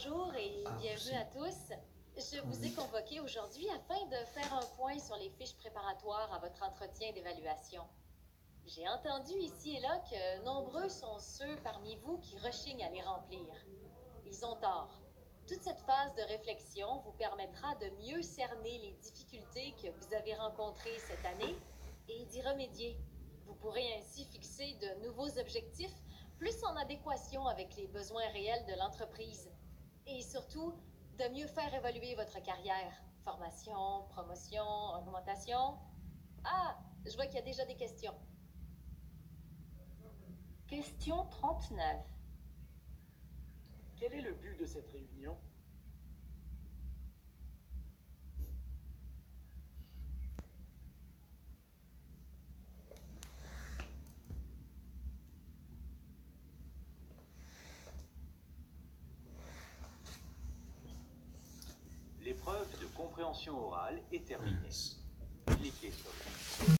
Bonjour et bienvenue à tous. Je vous ai convoqué aujourd'hui afin de faire un point sur les fiches préparatoires à votre entretien d'évaluation. J'ai entendu ici et là que nombreux sont ceux parmi vous qui rechignent à les remplir. Ils ont tort. Toute cette phase de réflexion vous permettra de mieux cerner les difficultés que vous avez rencontrées cette année et d'y remédier. Vous pourrez ainsi fixer de nouveaux objectifs plus en adéquation avec les besoins réels de l'entreprise. Et surtout, de mieux faire évoluer votre carrière. Formation, promotion, augmentation. Ah, je vois qu'il y a déjà des questions. Question 39. Quel est le but de cette réunion? L'épreuve de compréhension orale est terminée. Cliquez sur